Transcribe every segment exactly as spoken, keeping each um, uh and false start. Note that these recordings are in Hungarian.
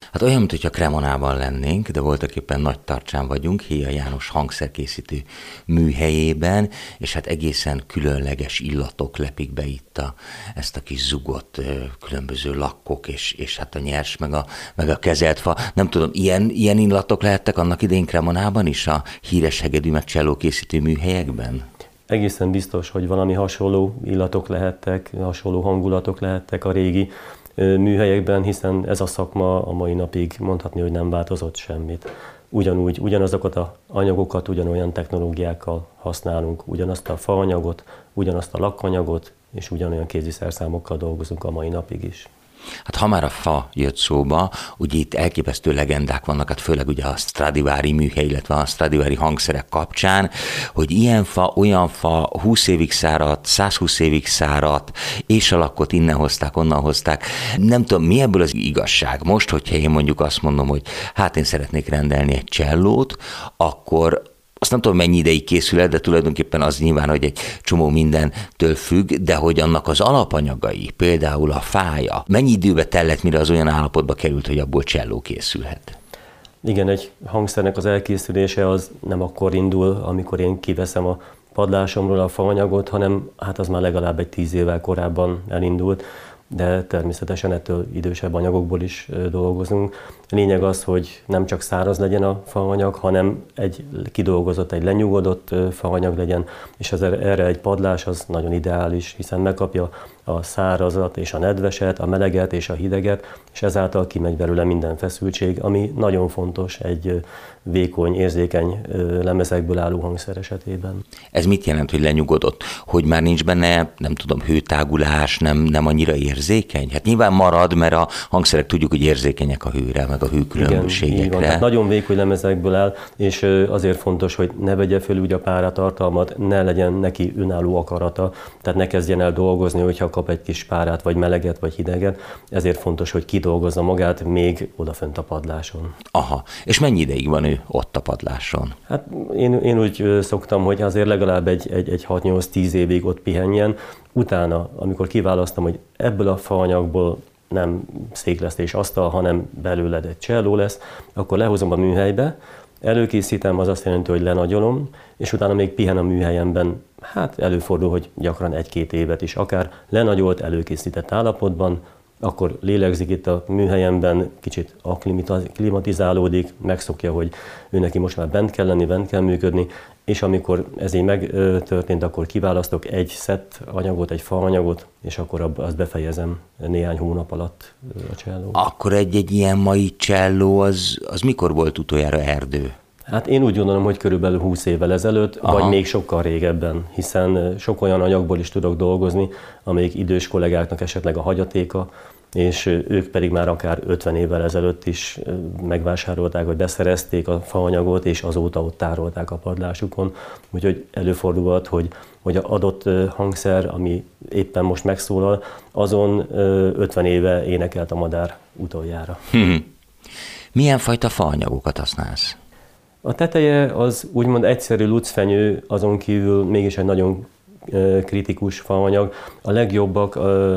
Hát olyan, mintha Cremonában lennénk, de voltak éppen Nagytarcsán vagyunk, Héa János hangszerkészítő műhelyében, és hát egészen különleges illatok lepik be itt a, ezt a kis zugot, különböző lakkok, és, és hát a nyers, meg a, meg a kezelt fa. Nem tudom, ilyen, ilyen illatok lehettek annak idején Cremonában is, a híres hegedű meg cselló készítő műhelyekben? Egészen biztos, hogy valami hasonló illatok lehettek, hasonló hangulatok lehettek a régi műhelyekben, hiszen ez a szakma a mai napig mondhatni, hogy nem változott semmit. Ugyanúgy, ugyanazokat az anyagokat, ugyanolyan technológiákkal használunk, ugyanazt a faanyagot, ugyanazt a lakkanyagot, és ugyanolyan kéziszerszámokkal dolgozunk a mai napig is. Hát ha már a fa jött szóba, ugye itt elképesztő legendák vannak, hát főleg ugye a Stradivari műhely, illetve a Stradivari hangszerek kapcsán, hogy ilyen fa, olyan fa, húsz évig száradt, százhúsz évig száradt, és a lakkot innen hozták, onnan hozták. Nem tudom, mi ebből az igazság? Most, hogyha én mondjuk azt mondom, hogy hát én szeretnék rendelni egy csellót, akkor azt nem tudom, mennyi ideig készül el, de tulajdonképpen az nyilván, hogy egy csomó mindentől függ, de hogy annak az alapanyagai, például a fája, mennyi időbe tellett, mire az olyan állapotba került, hogy abból cselló készülhet? Igen, egy hangszernek az elkészülése az nem akkor indul, amikor én kiveszem a padlásomról a faanyagot, hanem hát az már legalább egy tíz évvel korábban elindult, de természetesen ettől idősebb anyagokból is dolgozunk. A lényeg az, hogy nem csak száraz legyen a faanyag, hanem egy kidolgozott, egy lenyugodott faanyag legyen, és ez, erre egy padlás az nagyon ideális, hiszen megkapja a szárazat és a nedveset, a meleget és a hideget, és ezáltal kimegy belőle minden feszültség, ami nagyon fontos egy vékony, érzékeny lemezekből álló hangszer esetében. Ez mit jelent, hogy lenyugodott? Hogy már nincs benne, nem tudom, hőtágulás, nem, nem annyira érzékeny? Hát nyilván marad, mert a hangszerek tudjuk, hogy érzékenyek a hőre, meg a hőkülönbségekre. Igen, hát nagyon vékony lemezekből áll, és azért fontos, hogy ne vegye föl úgy a páratartalmat, ne legyen neki önálló akarata, tehát ne kezdjen el dolgozni, hogyha kap egy kis párát, vagy meleget, vagy hideget. Ezért fontos, hogy kidolgozza magát még odafönt a padláson. Aha, és mennyi ideig van ő ott a padláson? Hát én, én úgy szoktam, hogy azért legalább egy, egy, egy hat-nyolc-tíz évig ott pihenjen. Utána, amikor kiválasztom, hogy ebből a faanyagból nem szék lesz és asztal, hanem belőled egy cselló lesz, akkor lehozom a műhelybe, előkészítem, az azt jelenti, hogy lenagyolom, és utána még pihen a műhelyemben. Hát előfordul, hogy gyakran egy-két évet is, akár lenagyolt, előkészített állapotban, akkor lélegzik itt a műhelyemben, kicsit akklimatizálódik, megszokja, hogy ő neki most már bent kell lenni, bent kell működni, és amikor ez így megtörtént, akkor kiválasztok egy szett anyagot, egy faanyagot, és akkor azt befejezem néhány hónap alatt a cselló. Akkor egy-egy ilyen mai cselló, az, az mikor volt utoljára erdő? Hát én úgy gondolom, hogy körülbelül húsz évvel ezelőtt, Aha. vagy még sokkal régebben, hiszen sok olyan anyagból is tudok dolgozni, amelyik idős kollégáknak esetleg a hagyatéka, és ők pedig már akár ötven évvel ezelőtt is megvásárolták, vagy beszerezték a faanyagot, és azóta ott tárolták a padlásukon. Úgyhogy előfordulhat, hogy, hogy az adott hangszer, ami éppen most megszólal, azon ötven éve énekelt a madár utoljára. Hmm. Milyen fajta faanyagokat használsz? A teteje az úgymond egyszerű lucfenyő, azon kívül mégis egy nagyon kritikus faanyag. A legjobbak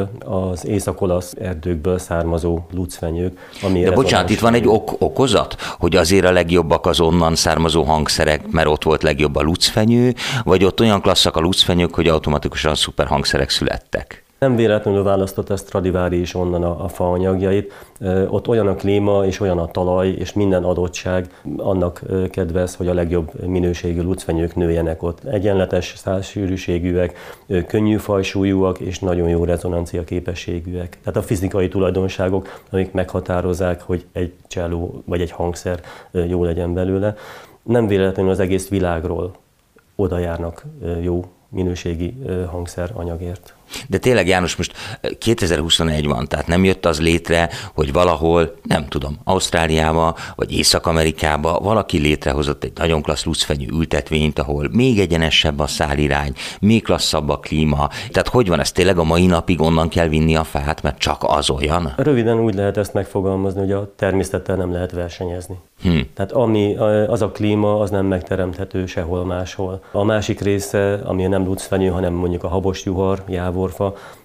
az észak-olasz erdőkből származó lucfenyők. De bocsánat, itt van egy ok- okozat, hogy azért a legjobbak az onnan származó hangszerek, mert ott volt legjobb a lucfenyő, vagy ott olyan klasszak a lucfenyők, hogy automatikusan szuper hangszerek születtek? Nem véletlenül választotta Stradivari is onnan a, a faanyagjait. Ott olyan a klíma, és olyan a talaj, és minden adottság annak kedvez, hogy a legjobb minőségű lucfenyők nőjenek ott. Egyenletes szálsűrűségűek, könnyű fajsúlyúak, és nagyon jó rezonancia képességűek. Tehát a fizikai tulajdonságok, amik meghatározzák, hogy egy cselló vagy egy hangszer jó legyen belőle. Nem véletlenül az egész világról oda járnak jó minőségi hangszer anyagért. De tényleg, János, most kétezer-huszonegy van, tehát nem jött az létre, hogy valahol, nem tudom, Ausztráliába vagy Észak-Amerikába valaki létrehozott egy nagyon klassz lucfenyő ültetvényt, ahol még egyenesebb a szálirány, még klasszabb a klíma. Tehát hogy van ez, tényleg a mai napig onnan kell vinni a fát, mert csak az olyan? Röviden úgy lehet ezt megfogalmazni, hogy a természettel nem lehet versenyezni. Hm. Tehát ami, az a klíma, az nem megteremthető sehol máshol. A másik része, ami nem lucfenyő, hanem mondjuk a habosjuhar, jávorfa,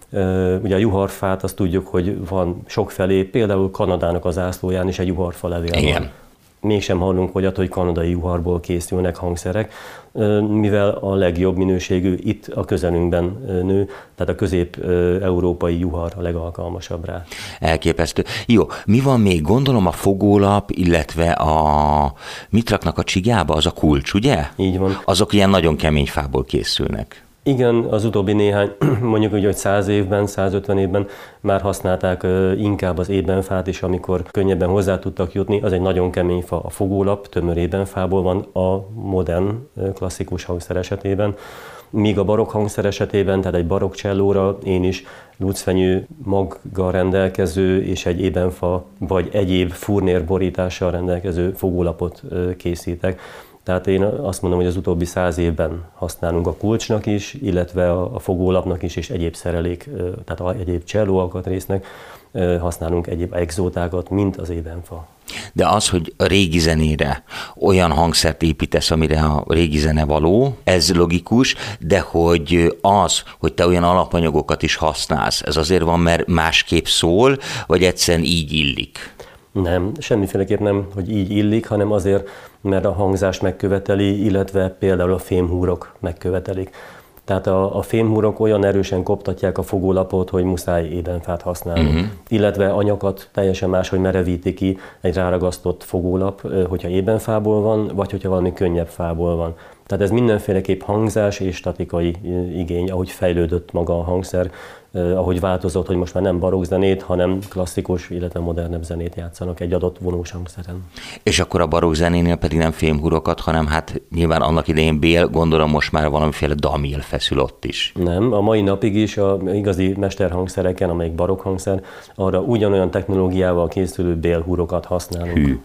Ugye a juharfát azt tudjuk, hogy van sokfelé, például Kanadának az zászlóján is egy juharfa levél Igen. van. Mégsem hallunk olyat, hogy kanadai juharból készülnek hangszerek, mivel a legjobb minőségű itt a közelünkben nő, tehát a közép-európai juhar a legalkalmasabb rá. Elképesztő. Jó, mi van még? Gondolom a fogólap, illetve a mit raknak a csigába, az a kulcs, ugye? Így van. Azok ilyen nagyon kemény fából készülnek. Igen, az utóbbi néhány, mondjuk úgy, hogy száz évben, százötven évben már használták inkább az ébenfát is, amikor könnyebben hozzá tudtak jutni. Az egy nagyon kemény fa, a fogólap, tömör ébenfából van a modern klasszikus hangszer esetében. Míg a barokk hangszer esetében, tehát egy barokk csellóra én is lucfenyő maggal rendelkező és egy ébenfa vagy egyéb furnér-borítással rendelkező fogólapot készítek. Tehát én azt mondom, hogy az utóbbi száz évben használunk a kulcsnak is, illetve a fogólapnak is, és egyéb szerelék, tehát egyéb cselló alkatrésznek használunk egyéb exótákat, mint az ébenfa. De az, hogy a régi zenére olyan hangszert építesz, amire a régi zene való, ez logikus, de hogy az, hogy te olyan alapanyagokat is használsz, ez azért van, mert másképp szól, vagy egyszerűen így illik? Nem, semmiféleképp nem, hogy így illik, hanem azért, mert a hangzás megköveteli, illetve például a fémhúrok megkövetelik. Tehát a, a fémhúrok olyan erősen koptatják a fogólapot, hogy muszáj ébenfát használni. Uh-huh. Illetve a nyakat teljesen máshogy merevíti ki egy ráragasztott fogólap, hogyha ébenfából van, vagy hogyha valami könnyebb fából van. Tehát ez mindenféleképp hangzás és statikai igény, ahogy fejlődött maga a hangszer, ahogy változott, hogy most már nem barokk zenét, hanem klasszikus, illetve modernebb zenét játszanak egy adott vonós hangszeren. És akkor a barokk zenénél pedig nem fémhúrokat, hanem hát nyilván annak idején bél, gondolom most már valamiféle damil feszül ott is. Nem, a mai napig is a igazi mesterhangszereken, amelyik barokk hangszer, arra ugyanolyan technológiával készülő bélhúrokat használunk. Hű.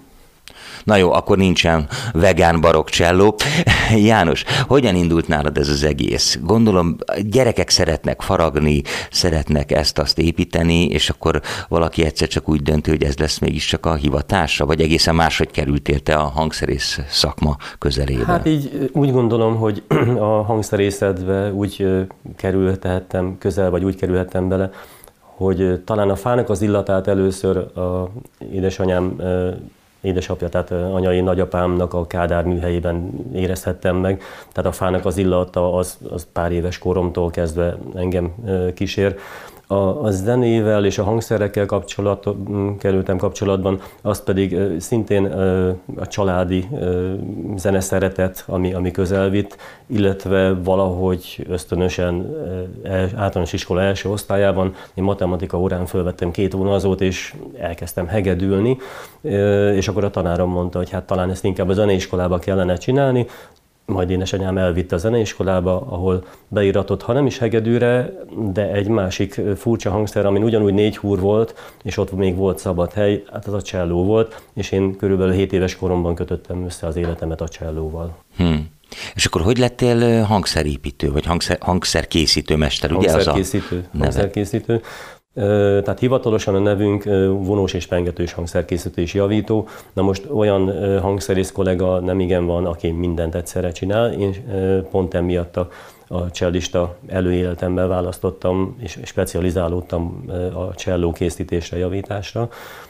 Na jó, akkor nincsen vegán barokk cselló. János, hogyan indult nálad ez az egész? Gondolom, gyerekek szeretnek faragni, szeretnek ezt-azt építeni, és akkor valaki egyszer csak úgy dönti, hogy ez lesz mégiscsak a hivatása, vagy egészen máshogy kerültél te a hangszerész szakma közelébe? Hát így úgy gondolom, hogy a hangszerészetbe úgy kerülhettem közel, vagy úgy kerülhettem bele, hogy talán a fának az illatát először a édesanyám édesapja, tehát anyai nagyapámnak a Kádár műhelyében érezhettem meg. Tehát a fának az illata az, az pár éves koromtól kezdve engem kísér. A, a zenével és a hangszerekkel kapcsolat, kerültem kapcsolatban, az pedig szintén a családi zeneszeretet, ami, ami közel vitt, illetve valahogy ösztönösen általános iskola első osztályában én matematika órán fölvettem két vonalzót, és elkezdtem hegedülni, és akkor a tanárom mondta, hogy hát talán ezt inkább a zeneiskolába kellene csinálni. Majd édesanyám elvitte a zeneiskolába, ahol beíratott, ha nem is hegedűre, de egy másik furcsa hangszer, amin ugyanúgy négy húr volt, és ott még volt szabad hely, hát az a cselló volt, és én körülbelül hét éves koromban kötöttem össze az életemet a csellóval. Hmm. És akkor hogy lettél hangszerépítő, vagy hangszer, hangszerkészítő mester, ugye? Hangszerkészítő, hangszerkészítő. Tehát hivatalosan a nevünk vonós és pengetős hangszerkészítő és javító. Na most olyan hangszerész kollega nem igen van, aki mindent egyszerre csinál. Én pont emiatt a, a csellista előéletemben választottam, és specializálódtam a cselló készítésre, javításra.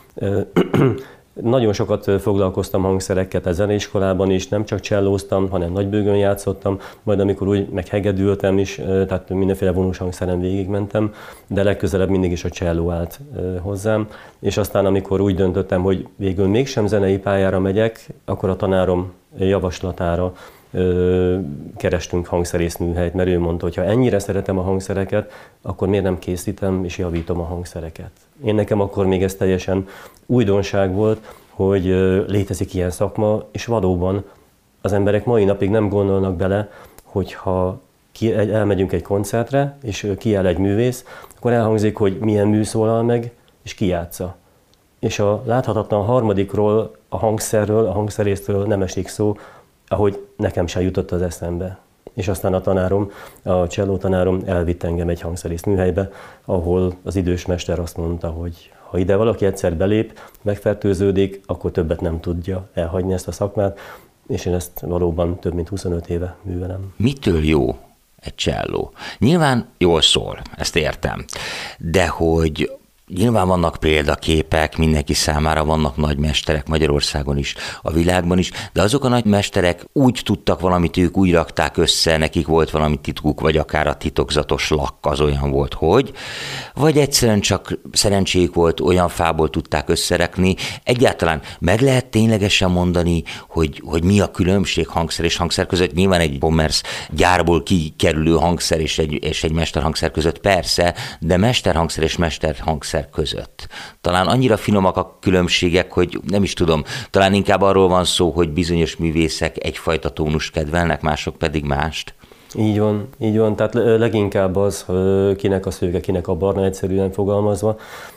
Nagyon sokat foglalkoztam hangszerekkel a zeneiskolában is, nem csak csellóztam, hanem nagybőgön játszottam, majd amikor úgy meghegedültem is, tehát mindenféle vonós hangszeren végigmentem, de legközelebb mindig is a cselló állt hozzám. És aztán amikor úgy döntöttem, hogy végül mégsem zenei pályára megyek, akkor a tanárom javaslatára kerestünk hangszerészműhelyt, mert ő mondta, hogy ha ennyire szeretem a hangszereket, akkor miért nem készítem és javítom a hangszereket. Én nekem akkor még ez teljesen újdonság volt, hogy létezik ilyen szakma, és valóban az emberek mai napig nem gondolnak bele, hogyha ki, elmegyünk egy koncertre, és kiáll egy művész, akkor elhangzik, hogy milyen mű szólal meg, és ki játsza. És a láthatatlan harmadikról, a hangszerről, a hangszerészről nem esik szó, ahogy nekem sem jutott az eszembe. És aztán a tanárom, a cselló tanárom elvitt engem egy hangszerész műhelybe, ahol az idős mester azt mondta, hogy ha ide valaki egyszer belép, megfertőződik, akkor többet nem tudja elhagyni ezt a szakmát, és én ezt valóban több mint huszonöt éve művelem. Mitől jó egy cselló. Nyilván jól szól, ezt értem, de hogy nyilván vannak példaképek, mindenki számára vannak nagy mesterek Magyarországon is, a világban is, de azok a nagy mesterek úgy tudtak valamit, ők úgy rakták össze, nekik volt valami titkuk, vagy akár a titokzatos lakk az olyan volt, hogy, vagy egyszerűen csak szerencséjük volt, olyan fából tudták összerekni. Egyáltalán meg lehet ténylegesen mondani, hogy, hogy mi a különbség hangszer és hangszer között? Nyilván egy Bommers gyárból kikerülő hangszer és egy, és egy mesterhangszer között persze, de mesterhangszer és mesterhangszer között. Talán annyira finomak a különbségek, hogy nem is tudom, talán inkább arról van szó, hogy bizonyos művészek egyfajta tónust kedvelnek, mások pedig mást. Így van, így van. Tehát leginkább az, kinek a szőke, kinek a barna, egyszerűen fogalmazva.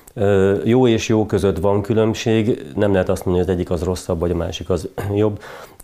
Jó és jó között van különbség, nem lehet azt mondani, hogy az egyik az rosszabb, vagy a másik az jobb.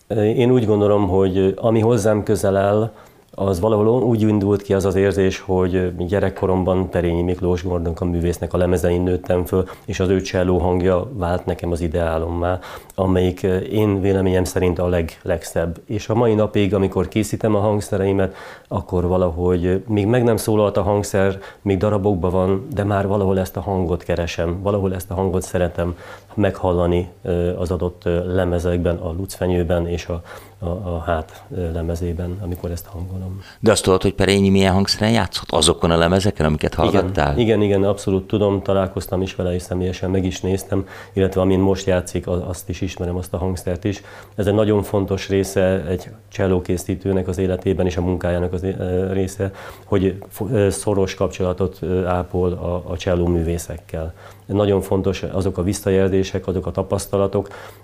Én úgy gondolom, hogy ami hozzám közel áll, az valahol úgy indult ki az az érzés, hogy gyerekkoromban Perényi Miklós Gordonka művésznek a lemezein nőttem föl, és az ő cselló hangja vált nekem az ideálommá, amelyik én véleményem szerint a leg, legszebb. És a mai napig, amikor készítem a hangszereimet, akkor valahogy még meg nem szólalt a hangszer, még darabokban van, de már valahol ezt a hangot keresem, valahol ezt a hangot szeretem meghallani az adott lemezekben, a lucfenyőben és a, a, a hát lemezében, amikor ezt hangolom. De azt tudod, hogy Perényi milyen hangszeren játszott azokon a lemezeken, amiket hallgattál? Igen, igen, igen, abszolút tudom, találkoztam is vele, és személyesen meg is néztem, illetve amin most játszik, azt is ismerem, azt a hangszert is. Ez egy nagyon fontos része egy csellókészítőnek az életében és a munkájának az része, hogy szoros kapcsolatot ápol a, a csellóművészekkel. Nagyon fontos azok a visszajelzések, azok a tapasztalatok,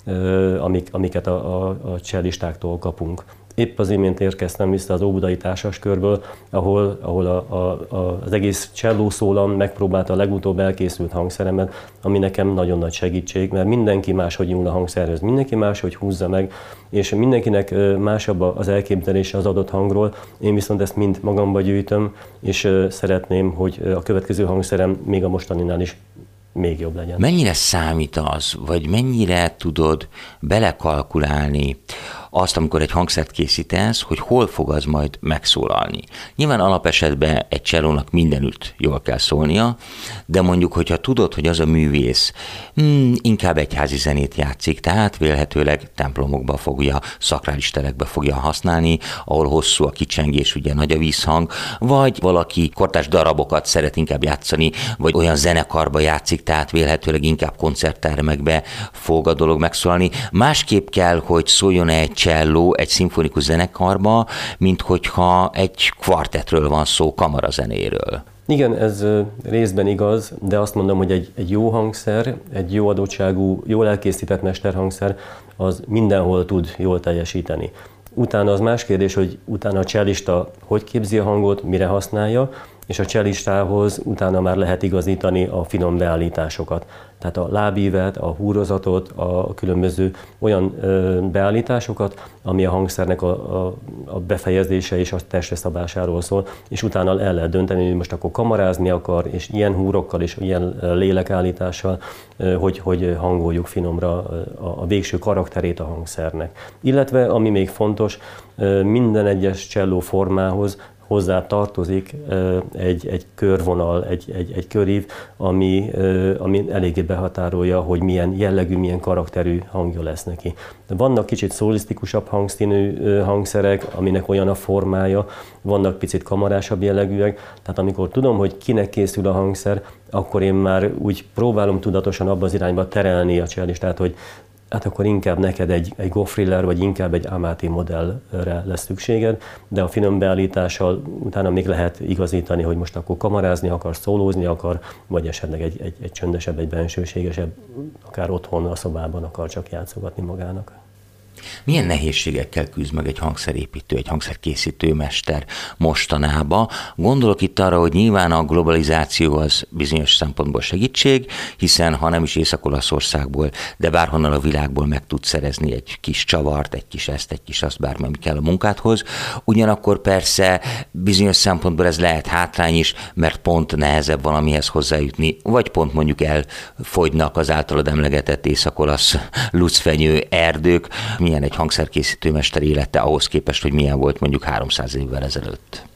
amik, amiket a, a, a csellistáktól kapunk. Épp az imént érkeztem vissza az óbudai társaskörből, ahol, ahol a, a, a, az egész csellószólam megpróbálta a legutóbb elkészült hangszeremet, ami nekem nagyon nagy segítség, mert mindenki máshogy nyúl a hangszerhez, mindenki máshogy húzza meg, és mindenkinek másabb az elképzelése az adott hangról. Én viszont ezt mind magamba gyűjtöm, és szeretném, hogy a következő hangszerem még a mostaninál is még jobb legyen. Mennyire számít az, vagy mennyire tudod belekalkulálni azt, amikor egy hangszert készítesz, hogy hol fog az majd megszólalni. Nyilván alapesetben egy csellónak mindenütt jól kell szólnia, de mondjuk, hogyha tudod, hogy az a művész hmm, inkább egyházi zenét játszik, tehát vélhetőleg templomokba fogja, szakrális terekbe fogja használni, ahol hosszú a kicsengés, ugye nagy a vízhang, vagy valaki kortárs darabokat szeret inkább játszani, vagy olyan zenekarba játszik, tehát vélhetőleg inkább koncerttermekbe fog a dolog megszólalni. Másképp kell, hogy szóljon egy cselló egy szimfonikus zenekarba, mint hogyha egy kvartetről van szó, kamarazenéről. Igen, ez részben igaz, de azt mondom, hogy egy, egy jó hangszer, egy jó adottságú, jól elkészített mesterhangszer, az mindenhol tud jól teljesíteni. Utána az más kérdés, hogy utána a csellista hogy képzi a hangot, mire használja, és a csellistához utána már lehet igazítani a finom beállításokat. Tehát a lábívet, a húrozatot, a különböző olyan beállításokat, ami a hangszernek a, a, a befejezése és a testre szabásáról szól, és utána el lehet dönteni, hogy most akkor kamarázni akar, és ilyen húrokkal és ilyen lélekállítással, hogy, hogy hangoljuk finomra a, a végső karakterét a hangszernek. Illetve, ami még fontos, minden egyes cselló formához hozzá tartozik egy, egy körvonal, egy, egy, egy körív, ami, ami eléggé behatárolja, hogy milyen jellegű, milyen karakterű hangja lesz neki. De vannak kicsit szólisztikusabb hangszínű hangszerek, aminek olyan a formája, vannak picit kamarásabb jellegűek, tehát amikor tudom, hogy kinek készül a hangszer, akkor én már úgy próbálom tudatosan abba az irányba terelni a csellistát, hogy hát akkor inkább neked egy, egy Gofriller, vagy inkább egy Amati modellre lesz szükséged, de a finom beállítással utána még lehet igazítani, hogy most akkor kamarázni akar, szólózni akar, vagy esetleg egy, egy, egy csöndesebb, egy bensőségesebb, akár otthon a szobában akar csak játszogatni magának. Milyen nehézségekkel küzd meg egy hangszerépítő, egy hangszerkészítő mester mostanában? Gondolok itt arra, hogy nyilván a globalizáció az bizonyos szempontból segítség, hiszen ha nem is Észak-Olaszországból, de bárhonnan a világból meg tud szerezni egy kis csavart, egy kis ezt, egy kis azt, bármi, ami kell a munkádhoz. Ugyanakkor persze bizonyos szempontból ez lehet hátrány is, mert pont nehezebb valamihez hozzájutni, vagy pont mondjuk elfogynak az általad emlegetett észak-olasz lucfenyő erdők. Milyen egy hangszerkészítő mester élete ahhoz képest, hogy milyen volt mondjuk háromszáz évvel ezelőtt?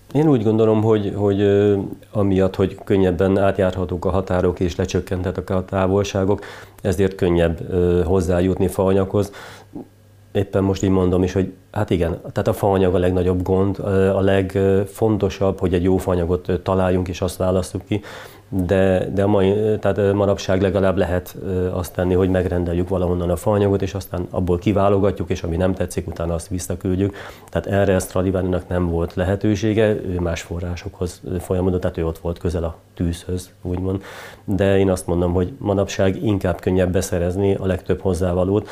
Én úgy gondolom, hogy, hogy amiatt, hogy könnyebben átjárhatók a határok és lecsökkentetek a távolságok, ezért könnyebb hozzájutni faanyaghoz. Éppen most így mondom is, hogy hát igen, tehát a faanyag a legnagyobb gond, a legfontosabb, hogy egy jó faanyagot találjunk és azt válasszuk ki, de, de a mai, tehát manapság legalább lehet azt tenni, hogy megrendeljük valahonnan a faanyagot, és aztán abból kiválogatjuk, és ami nem tetszik, utána azt visszaküldjük. Tehát erre a Stradivarinak nem volt lehetősége, ő más forrásokhoz folyamodott, tehát ő ott volt közel a tűzhöz, úgymond. De én azt mondom, hogy manapság inkább könnyebb beszerezni a legtöbb hozzávalót,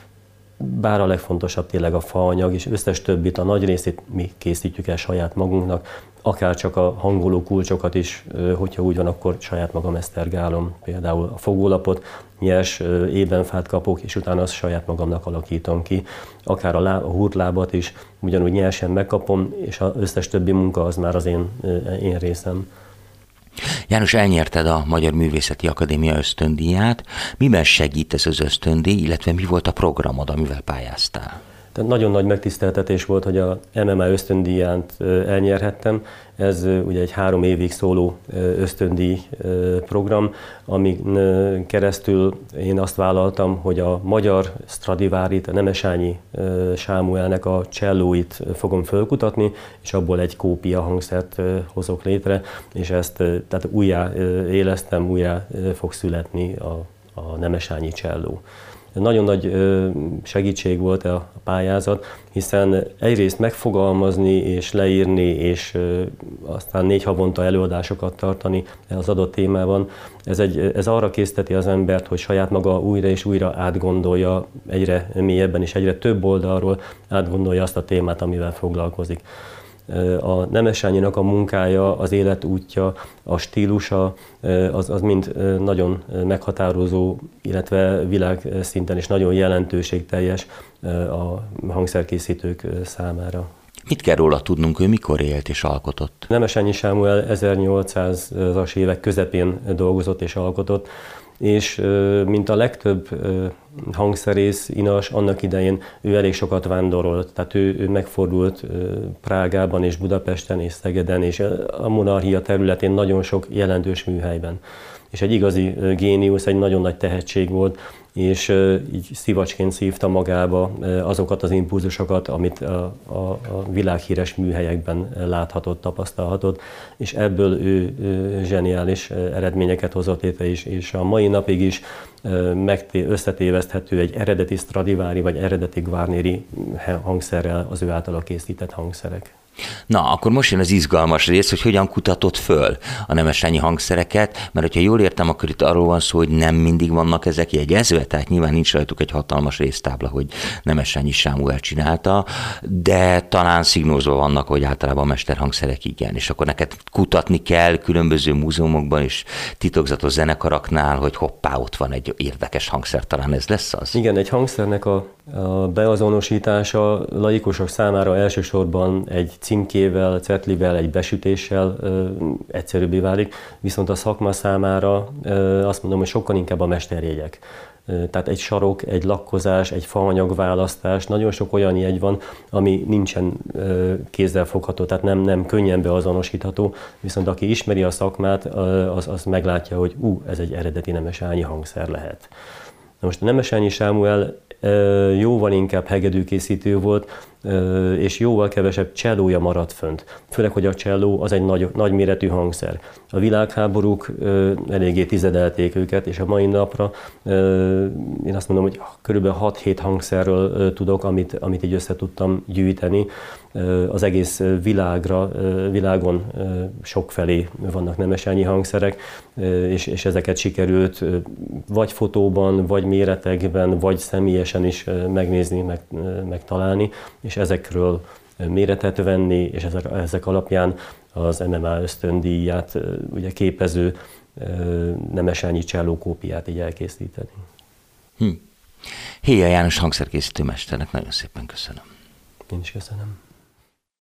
bár a legfontosabb tényleg a faanyag, és összes többit, a nagy részét mi készítjük el saját magunknak, akár csak a hangoló kulcsokat is, hogyha úgy van, akkor saját magam esztergálom, például a fogólapot, nyers ébenfát kapok, és utána azt saját magamnak alakítom ki. Akár a, lá- a hurtlábat is ugyanúgy nyersen megkapom, és az összes többi munka az már az én, én részem. János, elnyerted a Magyar Művészeti Akadémia ösztöndíját. Miben segít ez az ösztöndíj, illetve mi volt a programod, amivel pályáztál? Tehát nagyon nagy megtiszteltetés volt, hogy a em em á ösztöndíját elnyerhettem. Ez ugye egy három évig szóló ösztöndíj program, amin keresztül én azt vállaltam, hogy a magyar Stradivárit, a Nemesányi Sámuelnek a csellóit fogom fölkutatni, és abból egy kópia hangszert hozok létre, és ezt tehát újjá élesztem, újjá fog születni a, a nemesányi cselló. Nagyon nagy segítség volt a pályázat, hiszen egyrészt megfogalmazni és leírni, és aztán négy havonta előadásokat tartani az adott témában, ez, egy, ez arra készteti az embert, hogy saját maga újra és újra átgondolja, egyre mélyebben és egyre több oldalról átgondolja azt a témát, amivel foglalkozik. A Nemesányinak a munkája, az életútja, a stílusa, az, az mind nagyon meghatározó, illetve világszinten is nagyon jelentőségteljes a hangszerkészítők számára. Mit kell róla tudnunk, ő mikor élt és alkotott? Nemesányi Sámuel ezernyolcszázas évek közepén dolgozott és alkotott, és mint a legtöbb hangszerész, inas, annak idején ő elég sokat vándorolt, tehát ő, ő megfordult Prágában és Budapesten és Szegeden és a monarchia területén nagyon sok jelentős műhelyben. És egy igazi géniusz, egy nagyon nagy tehetség volt, és így szivacsként szívta magába azokat az impulzusokat, amit a, a, a világhíres műhelyekben láthatott, tapasztalhatott, és ebből ő, ő zseniális eredményeket hozott létre is, és a mai napig is megté- összetéveszthető egy eredeti Stradivari vagy eredeti Guarneri hangszerrel az ő általa készített hangszerek. Na, akkor most jön az izgalmas rész, hogy hogyan kutatod föl a nemesányi hangszereket, mert hogyha jól értem, akkor itt arról van szó, hogy nem mindig vannak ezek jegyezve, tehát nyilván nincs rajtuk egy hatalmas résztábla, hogy Nemesányi Sámuel csinálta, de talán szignózva vannak, hogy általában a mesterhangszerek igen, és akkor neked kutatni kell különböző múzeumokban és titokzatos zenekaraknál, hogy hoppá, ott van egy érdekes hangszer, talán ez lesz az? Igen, egy hangszernek a, a beazonosítása laikusok számára elsősorban egy címkével, cetlivel, egy besütéssel ö, egyszerűbbé válik, viszont a szakma számára ö, azt mondom, hogy sokkal inkább a mesterjegyek. Ö, tehát egy sarok, egy lakkozás, egy faanyagválasztás, nagyon sok olyan jegy van, ami nincsen ö, kézzel fogható, tehát nem, nem könnyen beazonosítható, viszont aki ismeri a szakmát, ö, az, az meglátja, hogy ú, ez egy eredeti nemesányi hangszer lehet. Na most a Nemesányi Sámuel jóval inkább hegedűkészítő volt, és jóval kevesebb csellója maradt fönt. Főleg, hogy a cselló az egy nagy, nagy méretű hangszer. A világháborúk eléggé tizedelték őket, és a mai napra én azt mondom, hogy körülbelül hat-hét hangszerről tudok, amit, amit így össze tudtam gyűjteni. Az egész világra, világon sokfelé vannak nemesányi hangszerek, és, és ezeket sikerült vagy fotóban, vagy méretekben, vagy személyesen is megnézni, meg, megtalálni, és ezekről méretet venni, és ezek, ezek alapján az em em á ösztöndíját ugye képező nemesányi cselló kópiát így elkészíteni. Hm. Héja János hangszerkészítő mesternek nagyon szépen köszönöm. Én is köszönöm.